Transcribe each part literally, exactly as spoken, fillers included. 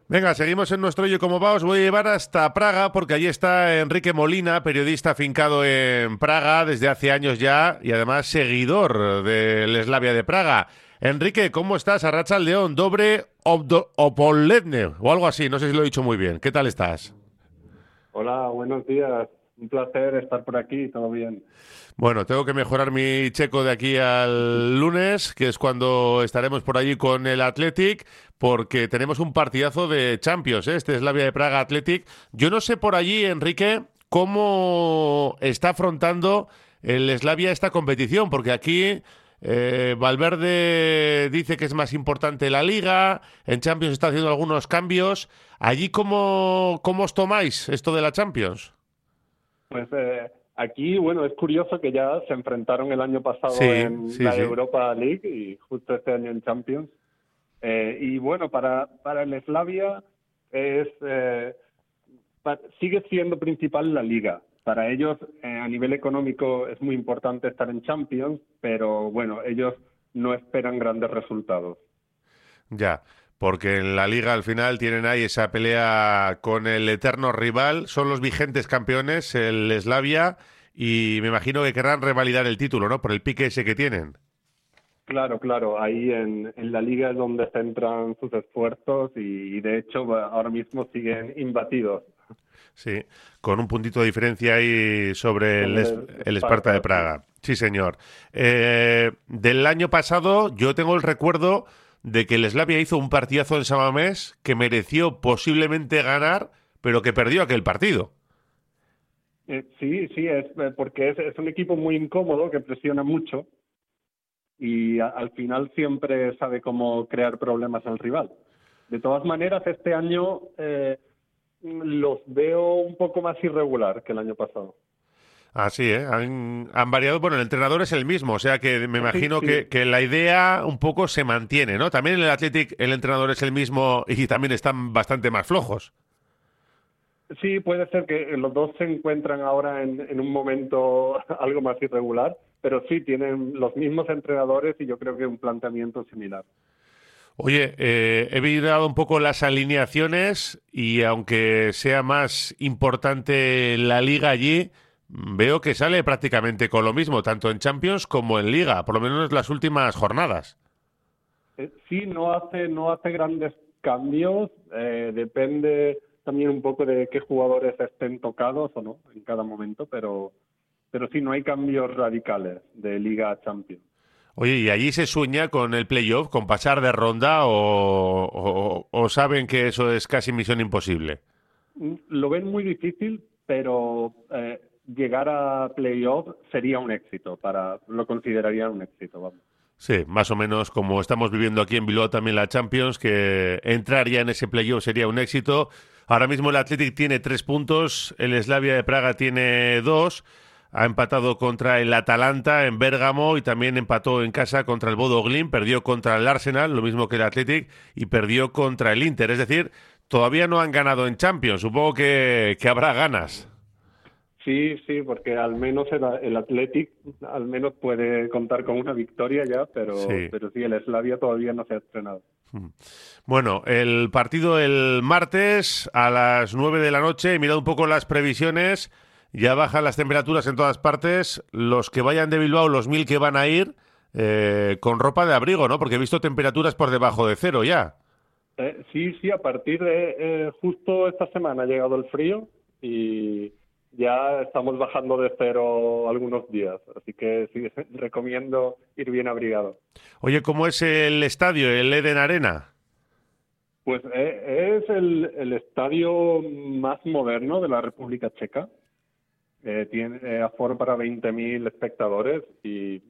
Venga, seguimos en nuestro Oye Cómo Va. Os voy a llevar hasta Praga porque allí está Enrique Molina, periodista afincado en Praga desde hace años ya y además seguidor del Slavia de Praga. Enrique, ¿cómo estás? Arratsaldeon, Dobre Obdo- Opoledne o algo así, no sé si lo he dicho muy bien. ¿Qué tal estás? Hola, buenos días. Un placer estar por aquí, todo bien. Bueno, tengo que mejorar mi checo de aquí al lunes, que es cuando estaremos por allí con el Athletic, porque tenemos un partidazo de Champions, ¿eh? Este es Slavia de Praga Athletic. Yo no sé por allí, Enrique, cómo está afrontando el Slavia esta competición, porque aquí eh, Valverde dice que es más importante la Liga, en Champions está haciendo algunos cambios. Allí, ¿cómo, cómo os tomáis esto de la Champions? Pues eh, aquí, bueno, es curioso que ya se enfrentaron el año pasado Sí, en sí, la sí. Europa League y justo este año en Champions. Eh, y bueno, para, para el Slavia es, eh, pa- sigue siendo principal la Liga. Para ellos, eh, a nivel económico, es muy importante estar en Champions, pero bueno, ellos no esperan grandes resultados. Ya, porque en la liga al final tienen ahí esa pelea con el eterno rival, son los vigentes campeones, el Slavia, y me imagino que querrán revalidar el título, ¿no? Por el pique ese que tienen. Claro, claro, ahí en, en la liga es donde centran sus esfuerzos y, y de hecho va- ahora mismo siguen imbatidos Sí, con un puntito de diferencia ahí sobre el, sobre Es- el el Esparta de Sparta, sí. Praga. Sí, señor. Eh, del año pasado yo tengo el recuerdo de que el Slavia hizo un partidazo en Samamés que mereció posiblemente ganar, pero que perdió aquel partido. Eh, sí, sí, es eh, porque es, es un equipo muy incómodo que presiona mucho y a- al final siempre sabe cómo crear problemas al rival. De todas maneras, este año eh, los veo un poco más irregular que el año pasado. Así, ¿eh? Han, han variado. Bueno, el entrenador es el mismo, o sea que me Sí, imagino sí, que, que la idea un poco se mantiene, ¿no? También en el Athletic el entrenador es el mismo y también están bastante más flojos. sí, puede ser que los dos se encuentran ahora en, en un momento algo más irregular, pero sí tienen los mismos entrenadores y yo creo que un planteamiento similar. Oye, eh, he mirado un poco las alineaciones y aunque sea más importante la liga allí, veo que sale prácticamente con lo mismo, tanto en Champions como en Liga, por lo menos en las últimas jornadas. Eh, sí, no hace, no hace grandes cambios, eh, depende también un poco de qué jugadores estén tocados o no en cada momento, pero, pero sí, no hay cambios radicales de Liga a Champions. Oye, ¿y allí se sueña con el playoff, con pasar de ronda o, o- o saben que eso es casi misión imposible? Mm, Lo ven muy difícil, pero eh, llegar a playoff sería un éxito, para, lo considerarían un éxito, vamos. Sí, más o menos como estamos viviendo aquí en Bilbao también la Champions, que entrar ya en ese playoff sería un éxito. Ahora mismo el Athletic tiene tres puntos, el Slavia de Praga tiene dos, ha empatado contra el Atalanta en Bérgamo y también empató en casa contra el Bodo Glimt, perdió contra el Arsenal, lo mismo que el Athletic, y perdió contra el Inter. Es decir, todavía no han ganado en Champions, supongo que, que habrá ganas. Sí, sí, porque al menos el, el Athletic al menos puede contar con una victoria ya, pero, Sí. pero sí, el Slavia todavía no se ha estrenado. Bueno, el partido el martes a las nueve de la noche, he mirado un poco las previsiones, ya bajan las temperaturas en todas partes, los que vayan de Bilbao, los mil que van a ir, eh, con ropa de abrigo, ¿no? Porque he visto temperaturas por debajo de cero ya. Eh, sí, sí, a partir de eh, justo esta semana ha llegado el frío y ya estamos bajando de cero algunos días, así que sí, recomiendo ir bien abrigado. Oye, ¿cómo es el estadio, el Eden Arena? Pues eh, es el, el estadio más moderno de la República Checa. Eh, tiene eh, aforo para veinte mil espectadores y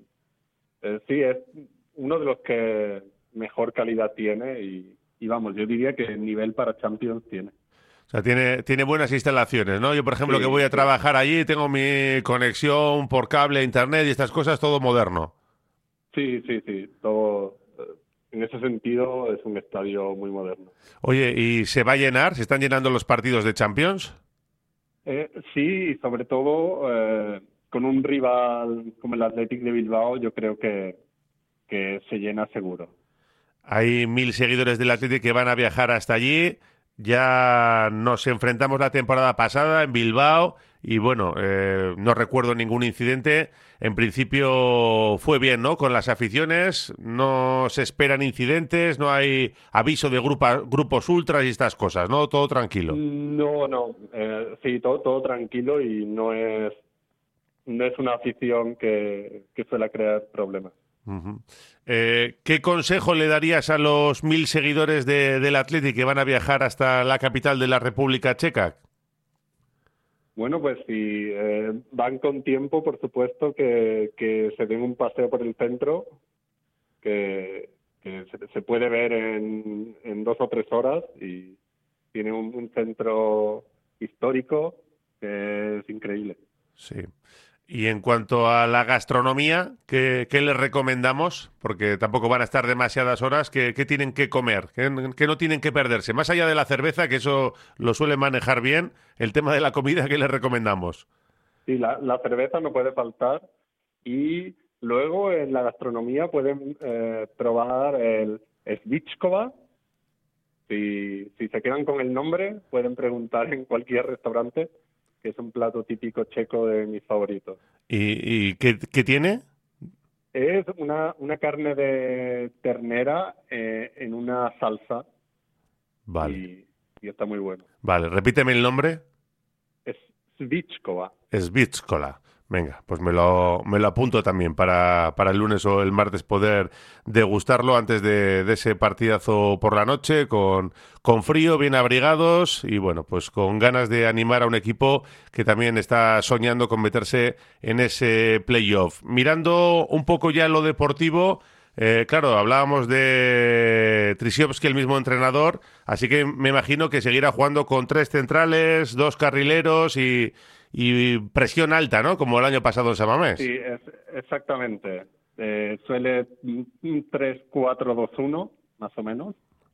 eh, sí, es uno de los que mejor calidad tiene y, y vamos, yo diría que nivel para Champions tiene. O sea, tiene, tiene buenas instalaciones, ¿no? Yo, por ejemplo, que Sí, voy a sí, trabajar allí, tengo mi conexión por cable, internet y estas cosas, todo moderno. sí, sí, sí, todo eh, en ese sentido es un estadio muy moderno. Oye, ¿y se va a llenar? ¿Se están llenando los partidos de Champions? Eh, sí, y sobre todo eh, con un rival como el Athletic de Bilbao, yo creo que, que se llena seguro. Hay mil seguidores del Atlético que van a viajar hasta allí. Ya nos enfrentamos la temporada pasada en Bilbao y bueno, eh, no recuerdo ningún incidente. En principio fue bien, ¿no? Con las aficiones, no se esperan incidentes, no hay aviso de grupa, grupos ultras y estas cosas, ¿no? Todo tranquilo. No, no, eh, sí, todo, todo tranquilo y no es, no es una afición que, que suele crear problemas. Uh-huh. Eh, ¿Qué consejo le darías a los mil seguidores de, del Athletic que van a viajar hasta la capital de la República Checa? Bueno, pues si eh, van con tiempo, por supuesto, que, que se den un paseo por el centro, que, que se, se puede ver en, en dos o tres horas y tiene un, un centro histórico que es increíble. Sí. Y en cuanto a la gastronomía, ¿qué, qué les recomendamos? Porque tampoco van a estar demasiadas horas. ¿Qué, qué tienen que comer? ¿Qué, qué no tienen que perderse? Más allá de la cerveza, que eso lo suelen manejar bien, el tema de la comida, ¿qué les recomendamos? Sí, la, la cerveza no puede faltar y luego en la gastronomía pueden eh, probar el Svichkova. Si, si se quedan con el nombre, pueden preguntar en cualquier restaurante, que es un plato típico checo de mis favoritos. ¿Y, y qué, qué tiene? Es una, una carne de ternera eh, en una salsa. Vale. Y, y está muy bueno. Vale, repíteme el nombre. Es Svichkova. Svitskola. Venga, pues me lo, me lo apunto también para, para el lunes o el martes poder degustarlo antes de, de ese partidazo por la noche, con, con frío, bien abrigados y bueno, pues con ganas de animar a un equipo que también está soñando con meterse en ese playoff. Mirando un poco ya lo deportivo, eh, claro, hablábamos de Trisiovski, el mismo entrenador, así que me imagino que seguirá jugando con tres centrales, dos carrileros y... y presión alta, ¿no? Como el año pasado en San Mamés. Sí, es, exactamente. Eh, suele un tres cuatro dos uno, más o menos,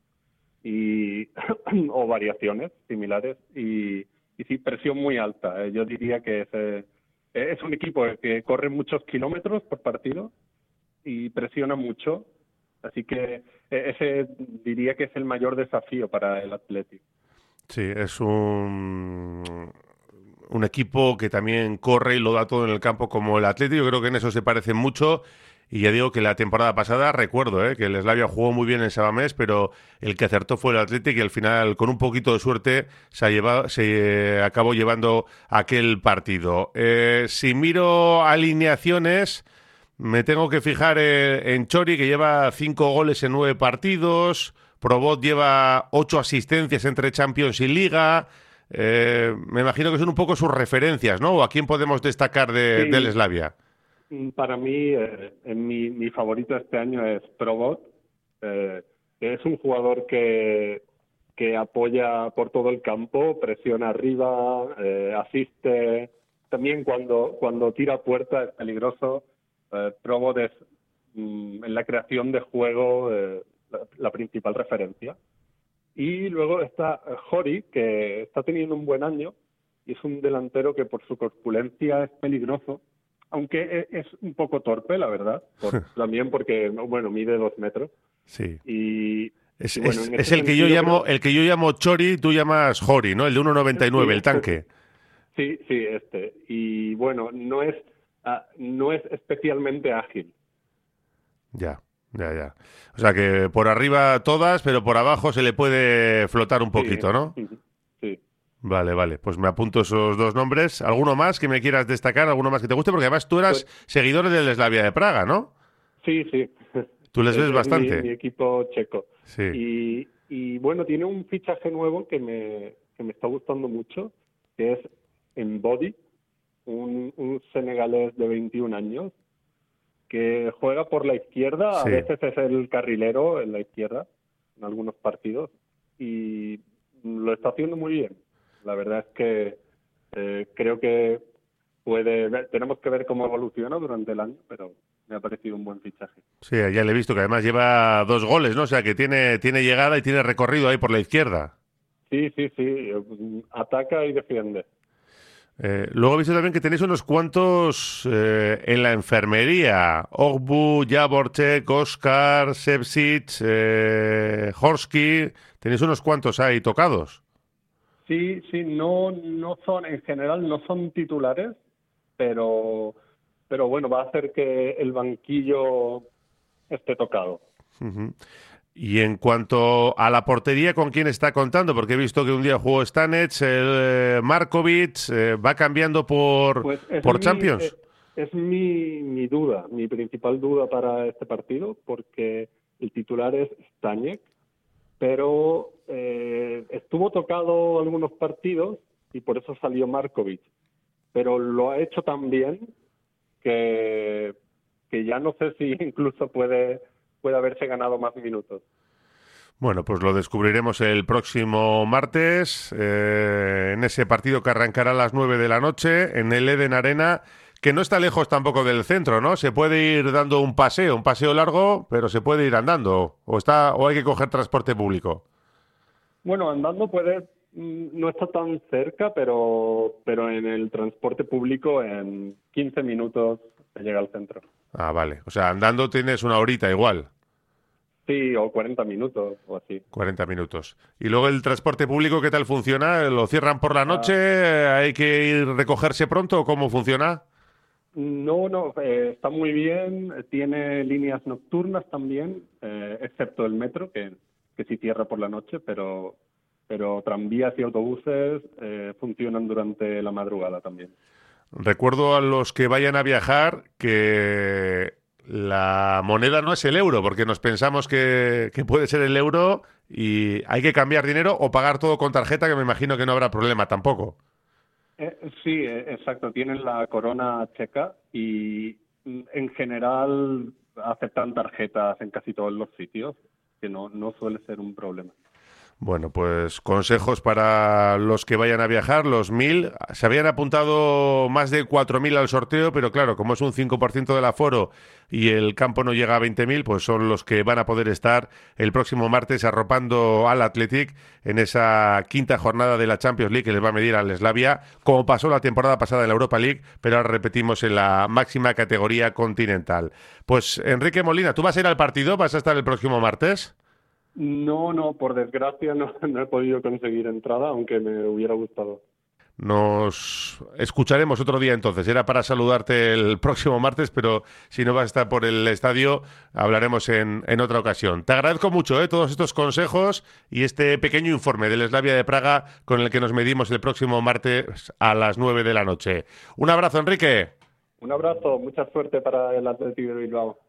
y o variaciones similares. Y, y sí, presión muy alta. Eh, yo diría que es, eh, es un equipo que corre muchos kilómetros por partido y presiona mucho. Así que eh, ese diría que es el mayor desafío para el Athletic. Sí, es un... un equipo que también corre y lo da todo en el campo como el Atlético. Yo creo que en eso se parecen mucho. Y ya digo que la temporada pasada, recuerdo ¿eh? que el Slavia jugó muy bien en Sabamés, pero el que acertó fue el Atlético y al final, con un poquito de suerte, se, ha llevado, se eh, acabó llevando aquel partido. Eh, si miro alineaciones, me tengo que fijar eh, en Chori, que lleva cinco goles en nueve partidos. Probot lleva ocho asistencias entre Champions y Liga. Eh, me imagino que son un poco sus referencias, ¿no? ¿O a quién podemos destacar de, Sí. del Slavia? Para mí, eh, mi, mi favorito este año es Probot. Eh, es un jugador que, que apoya por todo el campo, presiona arriba, eh, asiste. También cuando, cuando tira a puerta es peligroso. Eh, Probot es, mm, en la creación de juego, eh, la, la principal referencia. Y luego está Jori, que está teniendo un buen año y es un delantero que por su corpulencia es peligroso, aunque es un poco torpe, la verdad, por, también porque, bueno, mide dos metros. Sí. Y, es, y bueno, es, en es ese el que yo sentido, llamo creo... el que yo llamo Chori, tú llamas Jori, ¿no? El de uno noventa y nueve, Sí, el tanque. Sí, sí, este. Y bueno, no es, uh, no es especialmente ágil. Ya, ya, ya. O sea que por arriba todas, pero por abajo se le puede flotar un poquito, Sí, ¿no? sí. Vale, vale. Pues me apunto esos dos nombres. ¿Alguno más que me quieras destacar? ¿Alguno más que te guste? Porque además tú eras Pues, seguidor del Slavia de Praga, ¿no? sí, sí. Tú les ves Es bastante. Mi, mi equipo checo. Sí. Y, y bueno, tiene un fichaje nuevo que me, que me está gustando mucho, que es Embody, un, un senegalés de veintiún años, que juega por la izquierda, Sí. a veces es el carrilero en la izquierda, en algunos partidos, y lo está haciendo muy bien. La verdad es que eh, creo que puede ver, tenemos que ver cómo evoluciona durante el año, pero me ha parecido un buen fichaje. Sí, ya le he visto que además lleva dos goles, ¿no? O sea que tiene, tiene llegada y tiene recorrido ahí por la izquierda. Sí, sí, sí, ataca y defiende. Eh, luego he visto también que tenéis unos cuantos eh, en la enfermería. Ogbu, Javorcek, Oscar, Sepsic, eh, Horsky. Tenéis unos cuantos ahí tocados. Sí, sí, no, no son, en general no son titulares, pero, pero bueno, va a hacer que el banquillo esté tocado. Uh-huh. Y en cuanto a la portería, ¿con quién está contando? Porque he visto que un día jugó Stanec, el eh, Markovic, eh, ¿va cambiando por, Pues es por mi, Champions? es, es mi, mi duda, mi principal duda para este partido, porque el titular es Stanek, pero eh, estuvo tocado algunos partidos y por eso salió Markovic, pero lo ha hecho tan bien que, que ya no sé si incluso puede, puede haberse ganado más minutos. Bueno, pues lo descubriremos el próximo martes, eh, en ese partido que arrancará a las nueve de la noche, en el Eden Arena, que no está lejos tampoco del centro, ¿no? Se puede ir dando un paseo, un paseo largo, pero se puede ir andando, o está, o hay que coger transporte público. Bueno, andando puede, no está tan cerca, pero, pero en el transporte público en quince minutos se llega al centro. Ah, vale. O sea, andando tienes una horita igual. Sí, o cuarenta minutos o así. cuarenta minutos. ¿Y luego el transporte público qué tal funciona? ¿Lo cierran por la noche? Ah, ¿Hay que ir recogerse pronto o cómo funciona? no, no, eh, está muy bien. Tiene líneas nocturnas también, eh, excepto el metro, que, que sí cierra por la noche, pero, pero tranvías y autobuses eh, funcionan durante la madrugada también. Recuerdo a los que vayan a viajar que la moneda no es el euro, porque nos pensamos que, que puede ser el euro y hay que cambiar dinero o pagar todo con tarjeta, que me imagino que no habrá problema tampoco. Eh, sí, eh, exacto. Tienen la corona checa y mm, en general aceptan tarjetas en casi todos los sitios, que no, no suele ser un problema. Bueno, pues consejos para los que vayan a viajar, los mil. Se habían apuntado más de cuatro mil al sorteo, pero claro, como es un cinco por ciento del aforo y el campo no llega a veinte mil, pues son los que van a poder estar el próximo martes arropando al Athletic en esa quinta jornada de la Champions League que les va a medir al Slavia, como pasó la temporada pasada en la Europa League, pero ahora repetimos en la máxima categoría continental. Pues Enrique Molina, ¿tú vas a ir al partido? ¿Vas a estar el próximo martes? No, no, por desgracia no, no he podido conseguir entrada, aunque me hubiera gustado. Nos escucharemos otro día entonces. Era para saludarte el próximo martes, pero si no vas a estar por el estadio, hablaremos en, en otra ocasión. Te agradezco mucho ¿eh? todos estos consejos y este pequeño informe del Slavia de Praga con el que nos medimos el próximo martes a las nueve de la noche. Un abrazo, Enrique. Un abrazo, mucha suerte para el Athletic de Bilbao.